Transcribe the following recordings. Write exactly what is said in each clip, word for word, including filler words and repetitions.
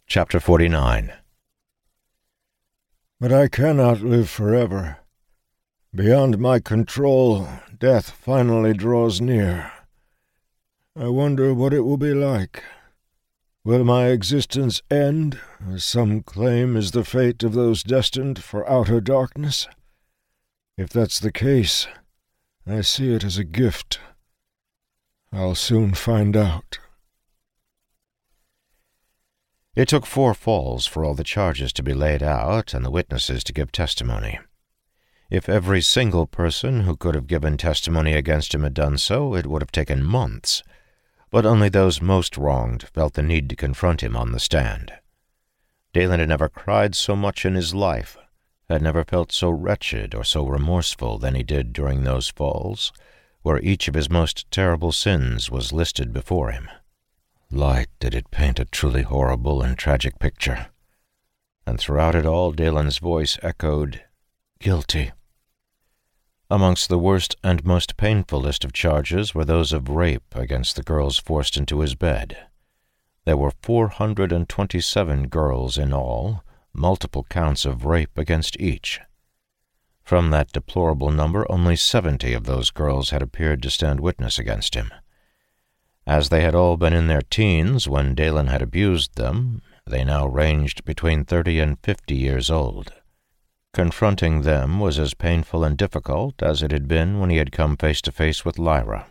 Chapter forty-nine. But I cannot live forever. Beyond my control, death finally draws near. I wonder what it will be like. Will my existence end, as some claim is the fate of those destined for outer darkness? If that's the case, I see it as a gift. I'll soon find out. It took four falls for all the charges to be laid out and the witnesses to give testimony. If every single person who could have given testimony against him had done so, it would have taken months. But only those most wronged felt the need to confront him on the stand. Dalen had never cried so much in his life, had never felt so wretched or so remorseful than he did during those falls, where each of his most terrible sins was listed before him. Light did it paint a truly horrible and tragic picture. And throughout it all, Dalen's voice echoed, "Guilty." Amongst the worst and most painful list of charges were those of rape against the girls forced into his bed. There were four hundred and twenty-seven girls in all, multiple counts of rape against each. From that deplorable number, only seventy of those girls had appeared to stand witness against him. As they had all been in their teens when Dalen had abused them, they now ranged between thirty and fifty years old. Confronting them was as painful and difficult as it had been when he had come face to face with Lyra.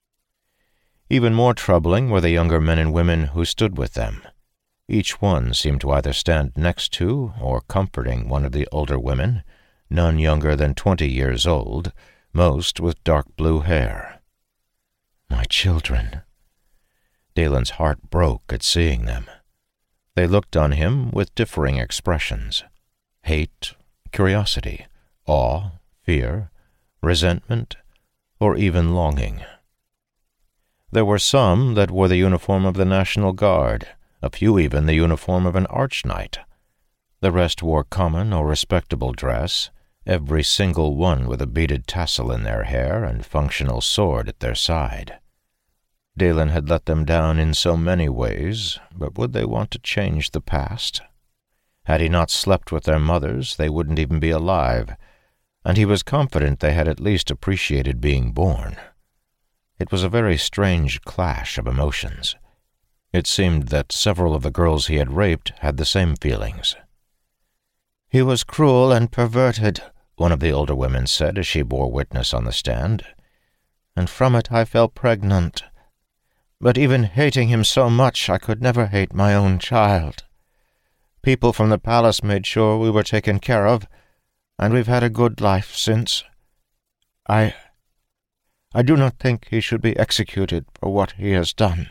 Even more troubling were the younger men and women who stood with them. Each one seemed to either stand next to or comforting one of the older women, none younger than twenty years old, most with dark blue hair. My children. Dalen's heart broke at seeing them. They looked on him with differing expressions: hate, curiosity, awe, fear, resentment, or even longing. There were some that wore the uniform of the National Guard, a few even the uniform of an arch-knight. The rest wore common or respectable dress, every single one with a beaded tassel in their hair and functional sword at their side. Dalen had let them down in so many ways, but would they want to change the past? Had he not slept with their mothers, they wouldn't even be alive, and he was confident they had at least appreciated being born. It was a very strange clash of emotions. It seemed that several of the girls he had raped had the same feelings. "He was cruel and perverted," one of the older women said as she bore witness on the stand, "and from it I fell pregnant. But even hating him so much, I could never hate my own child. People from the palace made sure we were taken care of, and we've had a good life since. I... I do not think he should be executed for what he has done."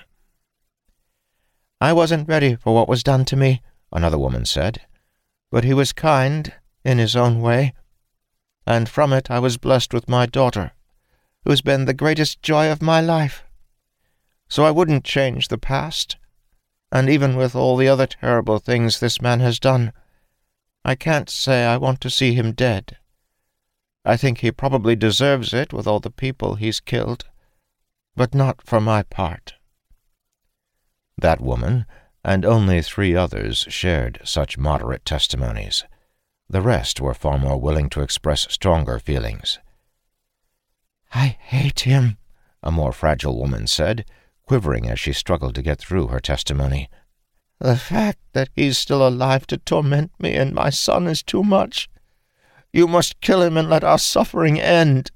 "I wasn't ready for what was done to me," another woman said, "but he was kind in his own way, and from it I was blessed with my daughter, who's been the greatest joy of my life. So I wouldn't change the past, and even with all the other terrible things this man has done, I can't say I want to see him dead. I think he probably deserves it with all the people he's killed, but not for my part." That woman, and only three others, shared such moderate testimonies. The rest were far more willing to express stronger feelings. "I hate him," a more fragile woman said, quivering as she struggled to get through her testimony. "The fact that he's still alive to torment me and my son is too much. You must kill him and let our suffering end."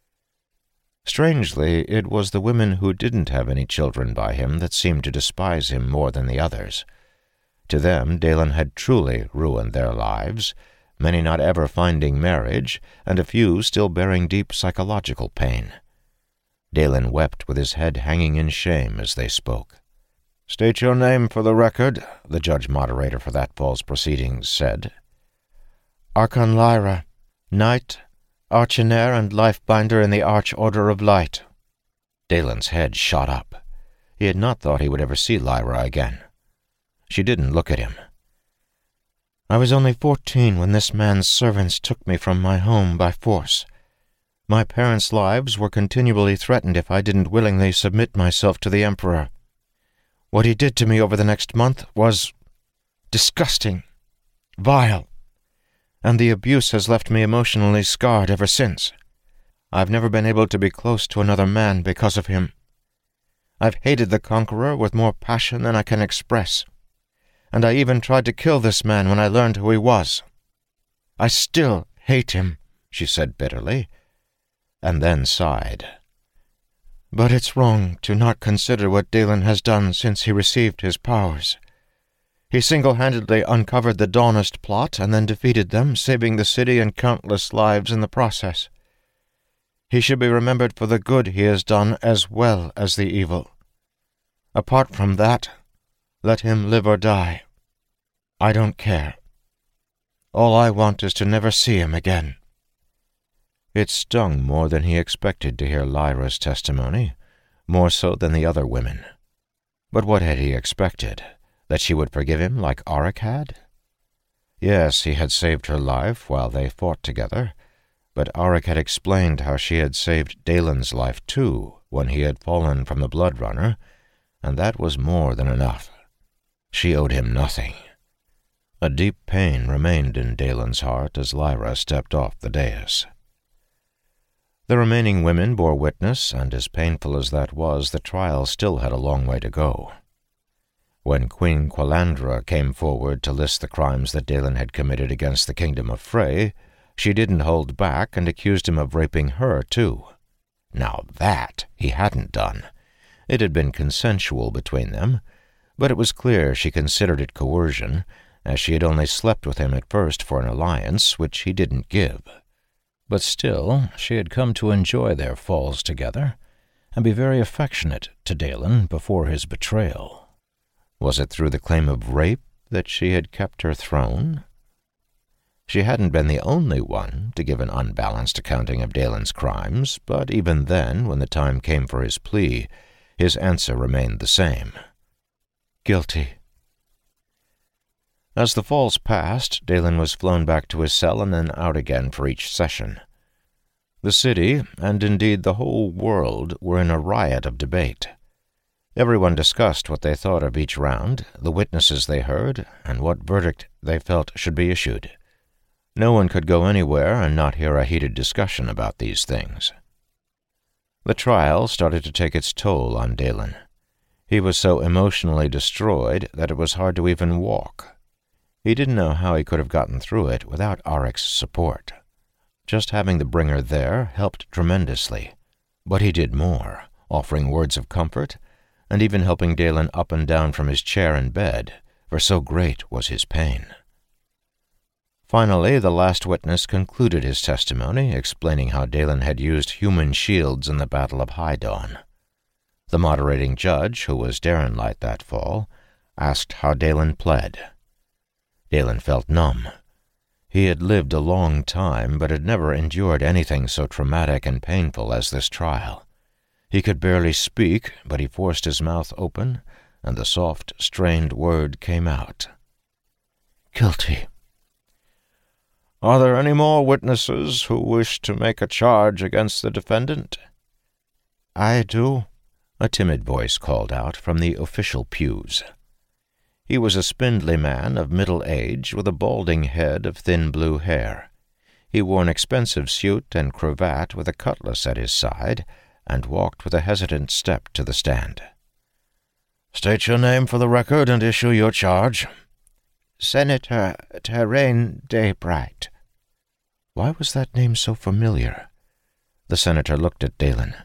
Strangely, it was the women who didn't have any children by him that seemed to despise him more than the others. To them, Dalen had truly ruined their lives, many not ever finding marriage, and a few still bearing deep psychological pain. Dalen wept with his head hanging in shame as they spoke. "State your name for the record," the judge-moderator for that fall's proceedings said. "Archon Lyra, Knight, Archinair, and Life-Binder in the Arch Order of Light." Dalen's head shot up. He had not thought he would ever see Lyra again. She didn't look at him. "I was only fourteen when this man's servants took me from my home by force. My parents' lives were continually threatened if I didn't willingly submit myself to the Emperor. What he did to me over the next month was disgusting, vile, and the abuse has left me emotionally scarred ever since. I've never been able to be close to another man because of him. I've hated the Conqueror with more passion than I can express, and I even tried to kill this man when I learned who he was. I still hate him, she said bitterly, and then sighed. But it's wrong to not consider what Dalen has done since he received his powers. He single-handedly uncovered the Dawnist plot and then defeated them, saving the city and countless lives in the process. He should be remembered for the good he has done as well as the evil. Apart from that, let him live or die. I don't care. All I want is to never see him again. It stung more than he expected to hear Lyra's testimony, more so than the other women. But what had he expected? That she would forgive him like Auric had? Yes, he had saved her life while they fought together, but Auric had explained how she had saved Dalen's life too when he had fallen from the Blood Runner, and that was more than enough. She owed him nothing. A deep pain remained in Dalen's heart as Lyra stepped off the dais. The remaining women bore witness, and as painful as that was, the trial still had a long way to go. When Queen Quelandra came forward to list the crimes that Dalen had committed against the kingdom of Frey, she didn't hold back and accused him of raping her, too. Now that he hadn't done. It had been consensual between them, but it was clear she considered it coercion, as she had only slept with him at first for an alliance, which he didn't give. But still, she had come to enjoy their falls together, and be very affectionate to Dalen before his betrayal. Was it through the claim of rape that she had kept her throne? She hadn't been the only one to give an unbalanced accounting of Dalen's crimes, but even then, when the time came for his plea, his answer remained the same. Guilty. As the falls passed, Dalen was flown back to his cell and then out again for each session. The city, and indeed the whole world, were in a riot of debate. Everyone discussed what they thought of each round, the witnesses they heard, and what verdict they felt should be issued. No one could go anywhere and not hear a heated discussion about these things. The trial started to take its toll on Dalen. He was so emotionally destroyed that it was hard to even walk. He didn't know how he could have gotten through it without Auric's support. Just having the bringer there helped tremendously, but he did more, offering words of comfort, and even helping Dalen up and down from his chair in bed, for so great was his pain. Finally, the last witness concluded his testimony, explaining how Dalen had used human shields in the Battle of High Dawn. The moderating judge, who was Darrenlight that fall, asked how Dalen pled. Dalen felt numb. He had lived a long time, but had never endured anything so traumatic and painful as this trial. He could barely speak, but he forced his mouth open, and the soft, strained word came out. Guilty. Are there any more witnesses who wish to make a charge against the defendant? I do, a timid voice called out from the official pews. He was a spindly man of middle age with a balding head of thin blue hair. He wore an expensive suit and cravat with a cutlass at his side, and walked with a hesitant step to the stand. State your name for the record and issue your charge. Senator Terrain Daybright. Why was that name so familiar? The senator looked at Dalen.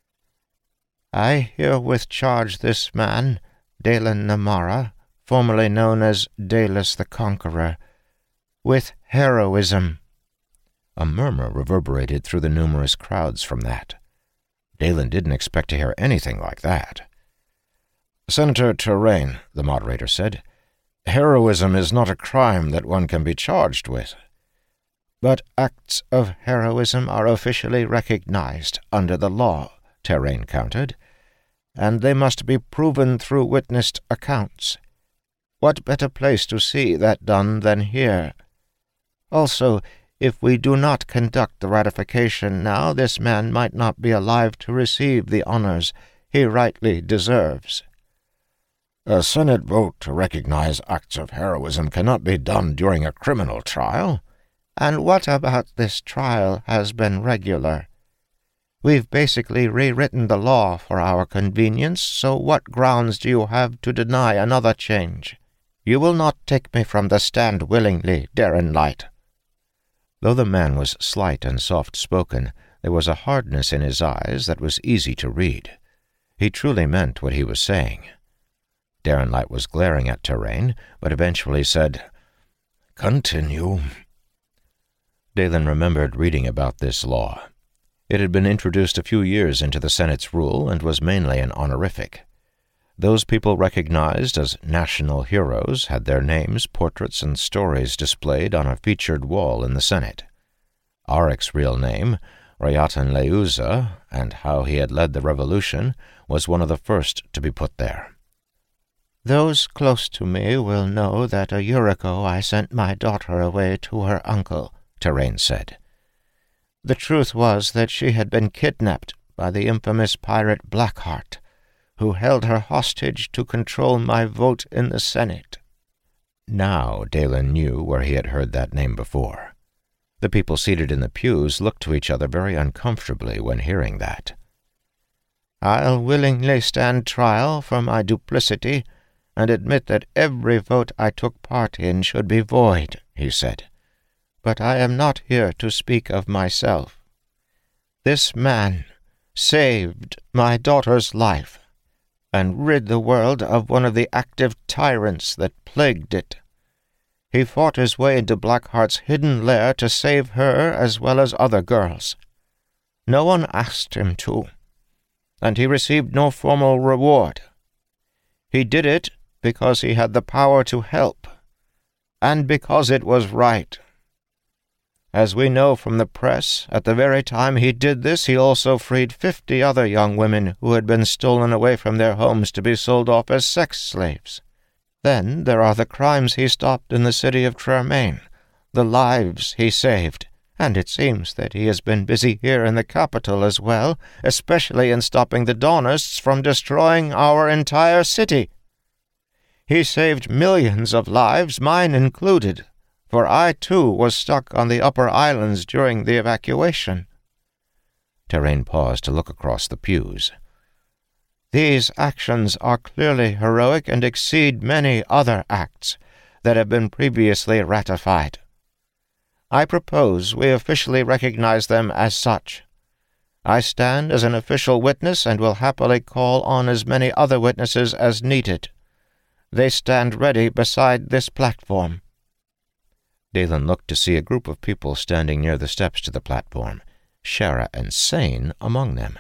I herewith charge this man, Dalen Namara, formerly known as Dalus the Conqueror, with heroism. A murmur reverberated through the numerous crowds from that. Dalen didn't expect to hear anything like that. Senator Terrain, the moderator said, heroism is not a crime that one can be charged with. But acts of heroism are officially recognized under the law, Terrain countered, and they must be proven through witnessed accounts. What better place to see that done than here? Also, if we do not conduct the ratification now, this man might not be alive to receive the honors he rightly deserves. A Senate vote to recognize acts of heroism cannot be done during a criminal trial. And what about this trial has been regular? We've basically rewritten the law for our convenience, so what grounds do you have to deny another change? You will not take me from the stand willingly, Darren Light." Though the man was slight and soft-spoken, there was a hardness in his eyes that was easy to read. He truly meant what he was saying. Darren Light was glaring at Terrain, but eventually said, "Continue." Dalen remembered reading about this law. It had been introduced a few years into the Senate's rule and was mainly an honorific. Those people recognized as national heroes had their names, portraits, and stories displayed on a featured wall in the Senate. Arik's real name, Rayatan Leuza, and how he had led the revolution, was one of the first to be put there. "Those close to me will know that a year ago I sent my daughter away to her uncle," Terrain said. "The truth was that she had been kidnapped by the infamous pirate Blackheart, who held her hostage to control my vote in the Senate." Now Dalen knew where he had heard that name before. The people seated in the pews looked to each other very uncomfortably when hearing that. "I'll willingly stand trial for my duplicity and admit that every vote I took part in should be void," he said. "But I am not here to speak of myself. This man saved my daughter's life and rid the world of one of the active tyrants that plagued it. He fought his way into Blackheart's hidden lair to save her as well as other girls. No one asked him to, and he received no formal reward. He did it because he had the power to help, and because it was right. As we know from the press, at the very time he did this, he also freed fifty other young women who had been stolen away from their homes to be sold off as sex slaves. Then there are the crimes he stopped in the city of Tremaine, the lives he saved, and it seems that he has been busy here in the capital as well, especially in stopping the Dawners from destroying our entire city. He saved millions of lives, mine included, for I, too, was stuck on the upper islands during the evacuation." Terrain paused to look across the pews. "These actions are clearly heroic and exceed many other acts that have been previously ratified. I propose we officially recognize them as such. I stand as an official witness and will happily call on as many other witnesses as needed. They stand ready beside this platform." Dalen looked to see a group of people standing near the steps to the platform, Shara and Sane among them.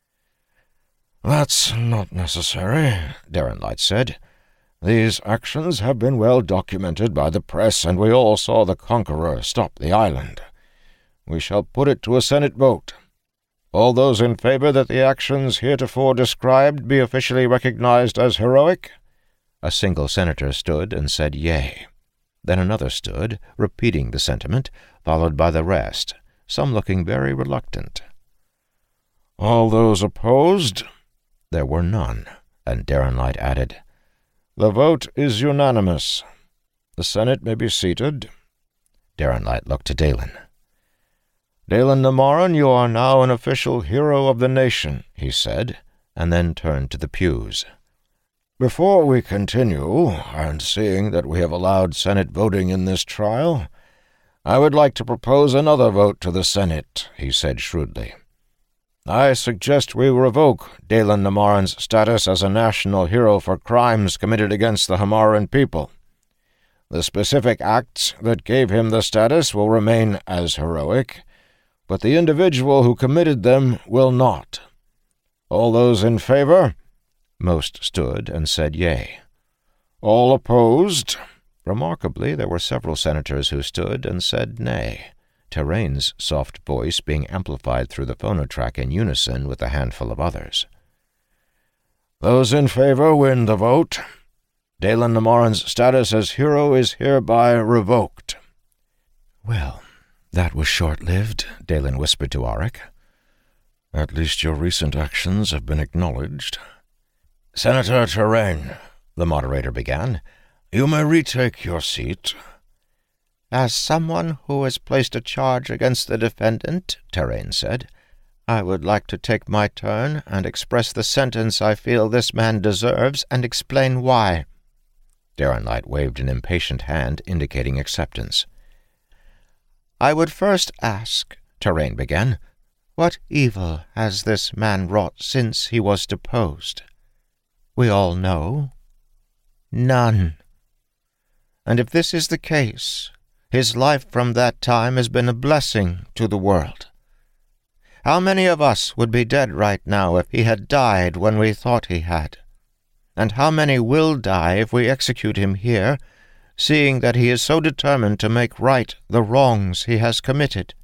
"That's not necessary," Darren Light said. "These actions have been well documented by the press, and we all saw the Conqueror stop the island. We shall put it to a Senate vote. All those in favor that the actions heretofore described be officially recognized as heroic?" A single senator stood and said yea. Then another stood, repeating the sentiment, followed by the rest, some looking very reluctant. "All those opposed?" There were none, and Darren Light added, "The vote is unanimous. The Senate may be seated." Darren Light looked to Dalen. "Dalen Namaran, you are now an official hero of the nation," he said, and then turned to the pews. "Before we continue, and seeing that we have allowed Senate voting in this trial, I would like to propose another vote to the Senate," he said shrewdly. "I suggest we revoke Dalen Namaran's status as a national hero for crimes committed against the Hamaran people. The specific acts that gave him the status will remain as heroic, but the individual who committed them will not. All those in favor?" Most stood and said yea. "All opposed?" Remarkably, there were several senators who stood and said nay, Terrain's soft voice being amplified through the phonotrack in unison with a handful of others. "Those in favor win the vote. Dalen Namaran's status as hero is hereby revoked." "Well, that was short-lived," Dalen whispered to Arik. "At least your recent actions have been acknowledged." "Senator Terrain, the moderator began. "You may retake your seat." "As someone who has placed a charge against the defendant," Terrain said, "I would like to take my turn and express the sentence I feel this man deserves and explain why." Darrenlight waved an impatient hand, indicating acceptance. "I would first ask," Terrain began, "what evil has this man wrought since he was deposed? We all know. None. And if this is the case, his life from that time has been a blessing to the world. How many of us would be dead right now if he had died when we thought he had? And how many will die if we execute him here, seeing that he is so determined to make right the wrongs he has committed?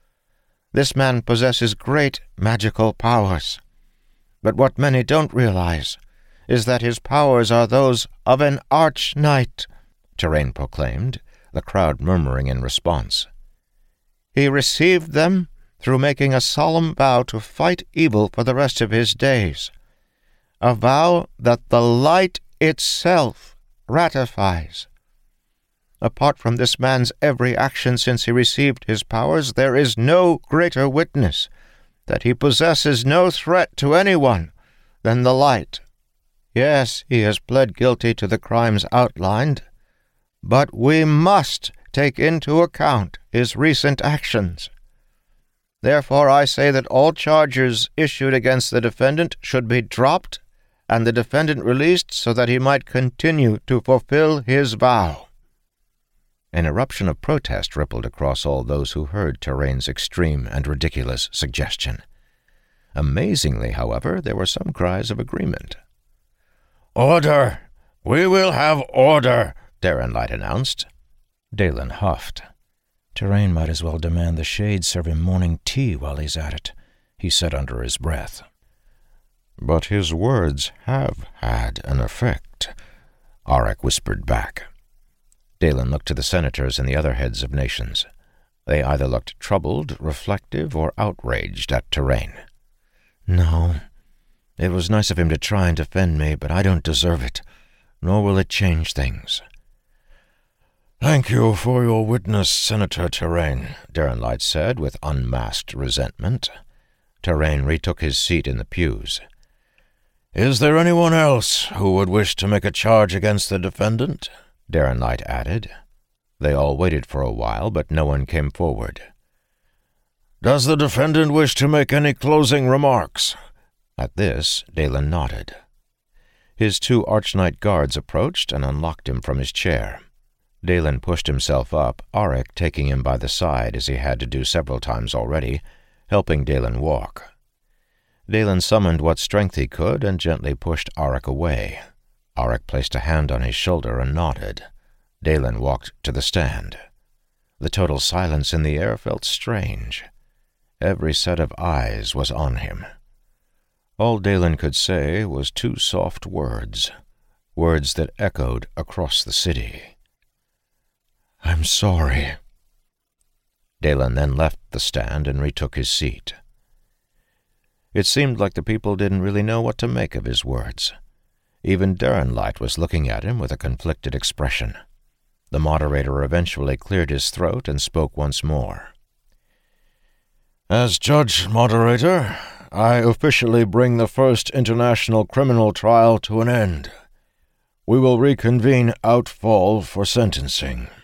This man possesses great magical powers, but what many don't realize is that his powers are those of an arch-knight," Terrain proclaimed, the crowd murmuring in response. "He received them through making a solemn vow to fight evil for the rest of his days, a vow that the light itself ratifies. Apart from this man's every action since he received his powers, there is no greater witness that he possesses no threat to anyone than the light. Yes, he has pled guilty to the crimes outlined, but we must take into account his recent actions. Therefore I say that all charges issued against the defendant should be dropped and the defendant released so that he might continue to fulfill his vow." An eruption of protest rippled across all those who heard Terrain's extreme and ridiculous suggestion. Amazingly, however, there were some cries of agreement. "Order! We will have order!" Darrenlight announced. Dalen huffed. "Terrain might as well demand the Shade serve him morning tea while he's at it," he said under his breath. "But his words have had an effect," Auric whispered back. Dalen looked to the senators and the other heads of nations. They either looked troubled, reflective, or outraged at Terrain. "No. It was nice of him to try and defend me, but I don't deserve it, nor will it change things." "Thank you for your witness, Senator Terrain," Darrenlight said with unmasked resentment. Terrain retook his seat in the pews. "Is there anyone else who would wish to make a charge against the defendant?" Darrenlight added. They all waited for a while, but no one came forward. "Does the defendant wish to make any closing remarks?" At this, Dalen nodded. His two Arch-Knight guards approached and unlocked him from his chair. Dalen pushed himself up, Auric taking him by the side as he had to do several times already, helping Dalen walk. Dalen summoned what strength he could and gently pushed Auric away. Auric placed a hand on his shoulder and nodded. Dalen walked to the stand. The total silence in the air felt strange. Every set of eyes was on him. All Dalen could say was two soft words, words that echoed across the city. "I'm sorry." Dalen then left the stand and retook his seat. It seemed like the people didn't really know what to make of his words. Even Darrenlight was looking at him with a conflicted expression. The moderator eventually cleared his throat and spoke once more. "As Judge Moderator, I officially bring the first international criminal trial to an end. We will reconvene Outfall for sentencing."